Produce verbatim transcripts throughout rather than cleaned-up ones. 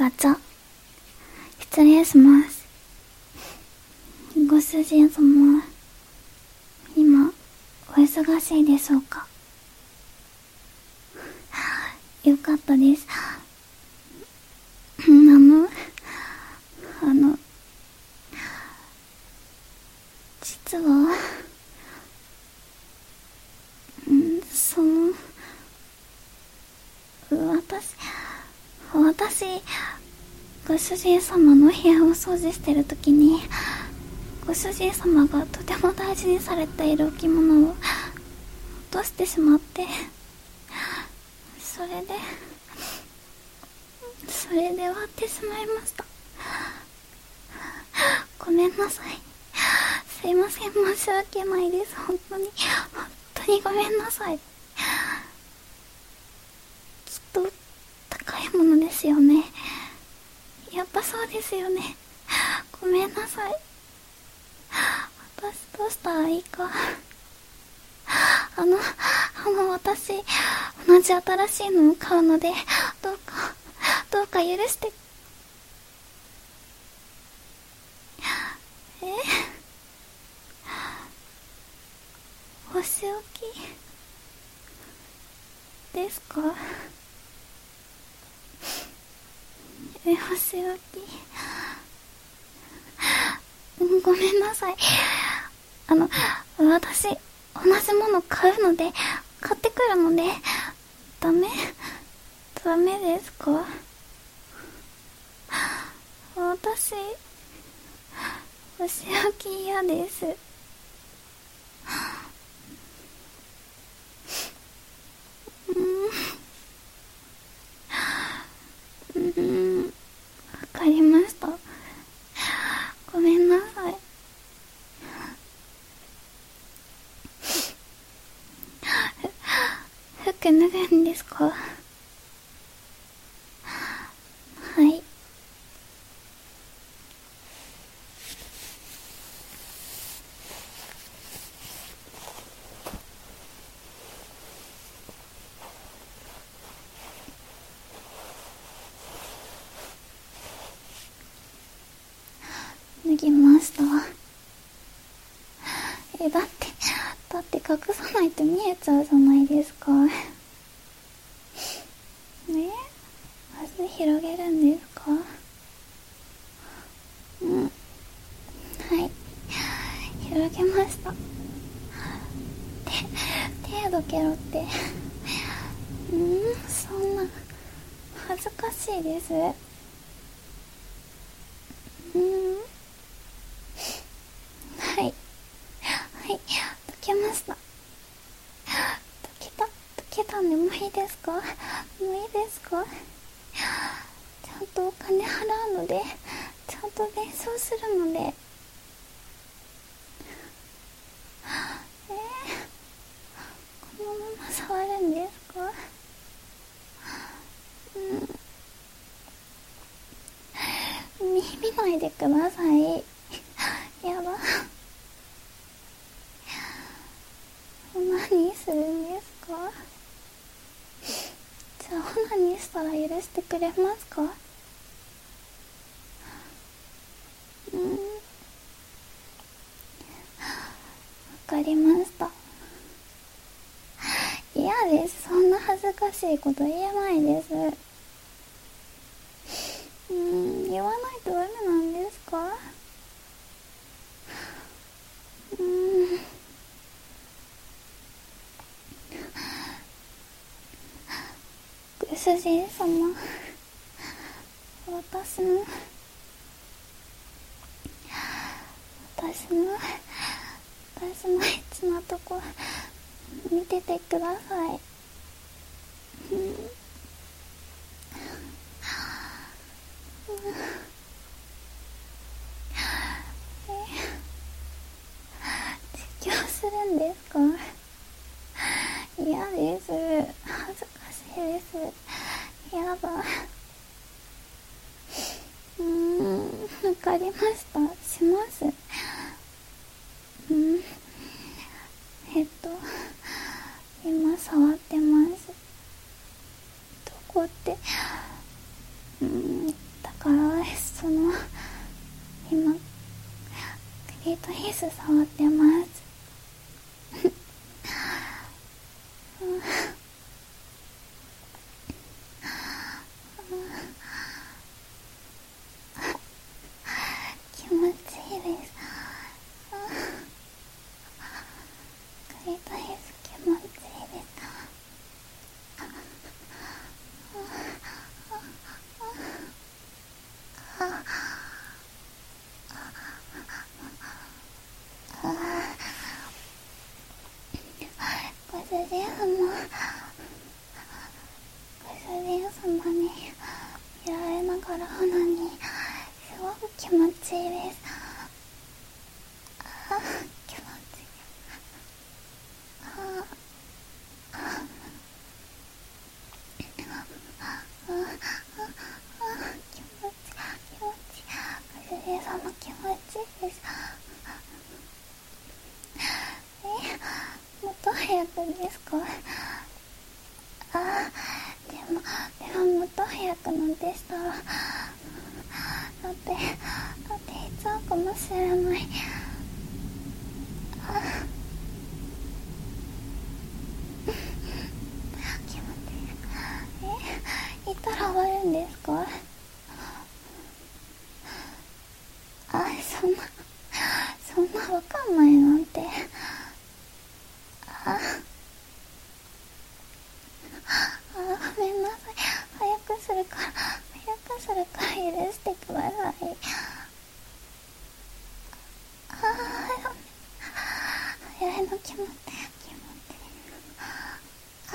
ガチャ。失礼します。ご主人様、今お忙しいでしょうか？よかったです。あのあの実はんその私私ご主人様の部屋を掃除してるときに、ご主人様がとても大事にされている置物を落としてしまって、それでそれで割ってしまいました。ごめんなさい。すいません、申し訳ないです。本当に本当にごめんなさい。きっと高いものですよね。やっぱそうですよね。ごめんなさい。私どうしたらいいか。あのあの私同じ新しいのを買うので、どうかどうか許して。えお仕置きですか？え、お仕置き。ごめんなさい。あの、私、同じもの買うので、買ってくるので、ダメ？ダメですか？私、お仕置き嫌です。うん、うん、わかりました。ごめんなさい。服脱ぐんですか？はい。脱ぎました。え、だって、だって隠さないと見えちゃうじゃないですか。ね？まず広げるんですか？うん。はい。広げました。手、手どけろって。うん、そんな、恥ずかしいです。うん。はい。はい。解けました。解けた、解けたんでもういいですか？もういいですか？ちゃんとお金払うので、ちゃんと弁償するので。えー、このまま触るんですか？うん。見、見ないでください。やだ。何するんですか？じゃあオナニーしたら許してくれますか？うん、わかりました。嫌です。そんな恥ずかしいこと言えないです。うん、言わないとダメなんですか？うん。ご主人様、私の私の私のエッチなとこ見ててください。うん、実況するんですか？嫌です。恥ずかしいです。やだ。うーん、わかりました。します。うん。えっと、今触ってます。どこって、うん、 ス触ってます気持ちいいです。クリトリス気持ちいいです。ご主人様、ご主人様にやられながら鼻にすごく気持ちいいです。あ、気持ちいい。あああ気持ちいい、気持ちいい、ご主人様気持ちいいです。え、もっと早くですか？あ、でも、でももっと早くなんでしたら、だって、だっていつかもしれない。あ、気持ちいい。え、いたら終わるんですか？あ、そんな、そんなわかんないなんて。あ、あ、ごめんなさい。早くするから、早くするから許してください。あ、早いの気持ちいい、気持ちいい。あ、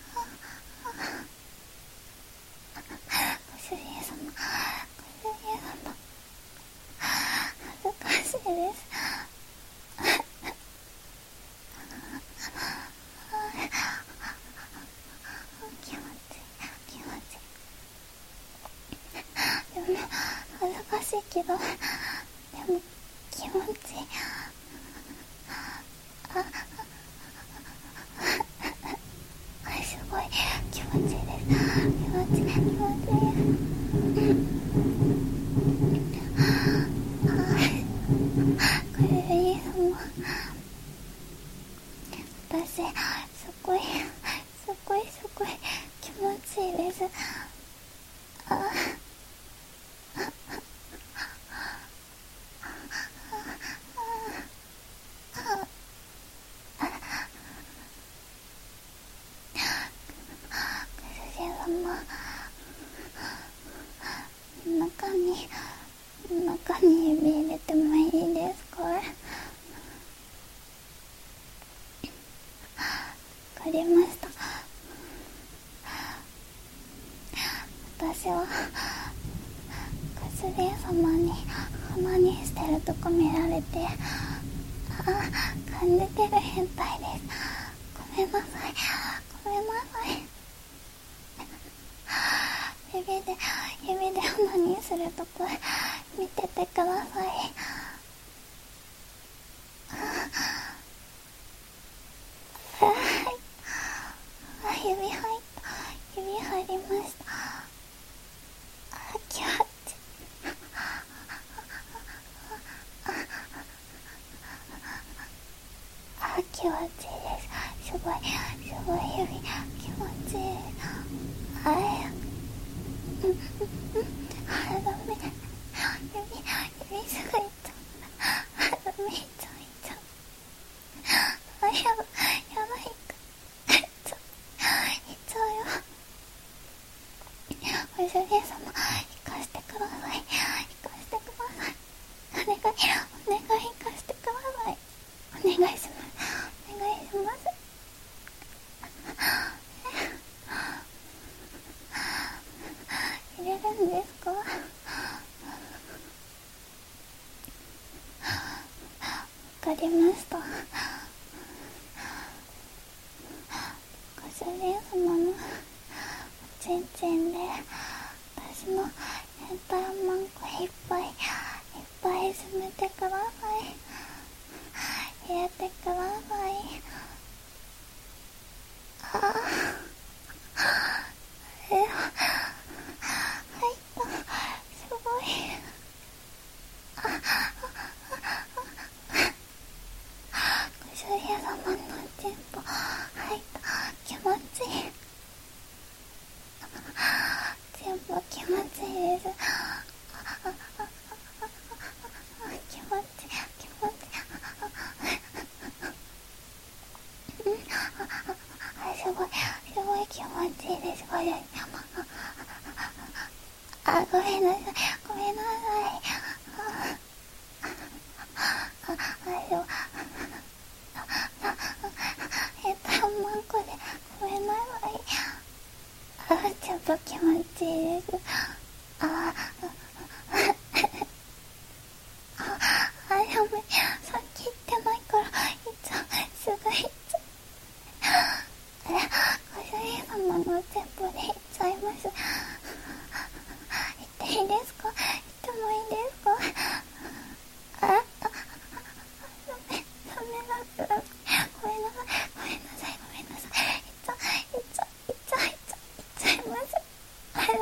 ご主人様、ご主人様、恥ずかしいです。気持ちいい、気持ちいい。でも恥ずかしいけど、でも気持ちいい。あ、あ、すごい気持ちいいです。気持ちいい、気持ちいい。ご主人様、私すごいすごいすごい気持ちいいです。あ、ご主人様、中に中に指入れてもいいですか？わかりました。私はご主人様に鼻にしてるとこ見られて、あ、感じてる変態です。ごめんなさい、ごめんなさい。指で指で鼻にするとこ見ててください。あ、はい、あ、指入った、指入りました。あ、気持ちいい。あ、気持ちいいです。すごいすごい指気持ちいい。あ、うんうんうん、あ、ダメ、指指すぐいっちゃう。あ、ダメ、いっちゃういっちゃう。あ、やばやばいか、いっちゃういっちゃうよ。ご主人様、行かしてください、行かしてください。お願い、お願い、行かしてください。お願いします、お願いします。入れるんですか？わかりました。ご主人様のおちんちんで私の変態マンコいっぱいいっぱい詰めてください。入れてください。ああ、え、入った、すごい。あああいいです。気持ちいい気持ちいい。うん、あ、すごいすごい気持ちいいです。これ、あ、ごめんなさいごめんなさい。あ、あ、そう、えっともうこれごめんなさい。あ、ちょっと気持ちいいです。あ、あ、やめ、さっき言ってないからいっちゃう、すぐいっちゃう。あれ、ご主人様の全部でいっちゃいます。言っていいですか？言ってもいいですか？あ、あ、ダメ、ダメだった。ごめんなさい、ごめんなさい、ごめんなさい。いっちゃう、いっちゃう、いっちゃう、いっちゃう、いっちゃいます。あ、ダメ、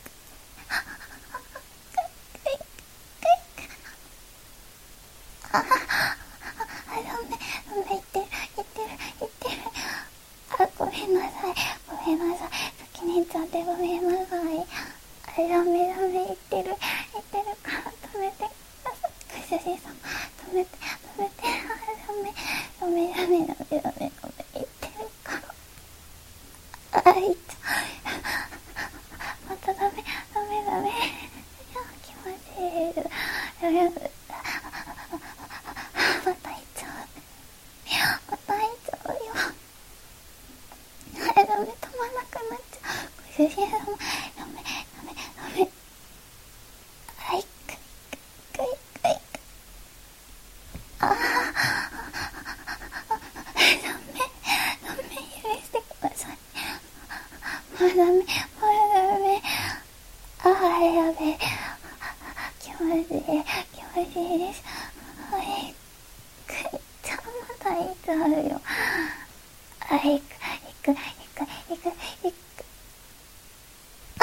あ、あ、ダメ、ダメ、言ってる、言ってる、言ってる。あ、ごめんなさい、ごめんなさい。先に言っちゃってごめんなさい。あ、ダメ、ダメ、言ってる、言ってるから止めてください。ご主人様、止めて、止めて。あ、ダメ、ダメ、ダメ、ダメ、ダメ、ダメ、言ってるから。あ、言っちゃう。またダメ、ダメ、ダメ。いや、気持ちいいです。ダメ、また言っちゃう。また言っちゃうよ。あれ、ダメ、止まんなくなっちゃう。ご主人様、ダメ、ダメ、ダメ。はい、くい、くい、くい。ああ、ダメ、ダメ、許してください。もうダメ、もうダメ。ああ、やべえ。気持ちいい、気持ちいいです。はい、くい、ちょ、また言っちゃうよ。はい、いく、いく、いく、いく、いく。あ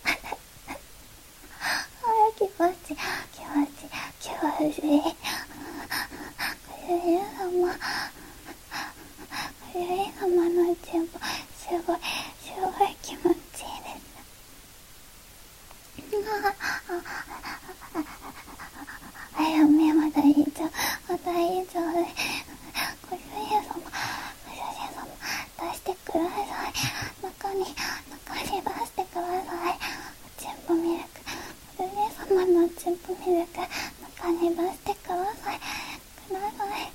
あ、気持ちいい、気持ちいい、気持ちいい。ご主人様、ご主人様の全部、すごい、すごい気持ちいいです。あ、やめ、また言っちゃう、また言っちゃう。ご主人様、ご主人様、出してください。中に、中に出してください。チンポミルク、ご主人様のチンポミルク、中に出してください。ください。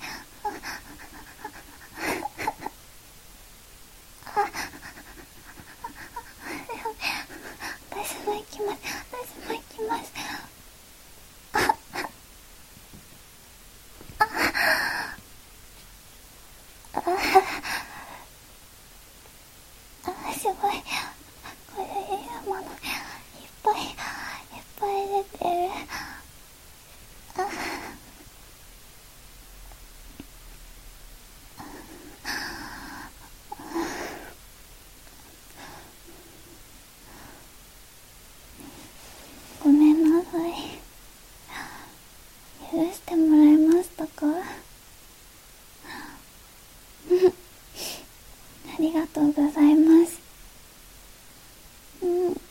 私も行きます、私も行きます。あ、すごい。ご主人様のいっぱいいっぱい出てる。あ、ごめんなさい。許してもらえましたか？ありがとうございます。うん、うん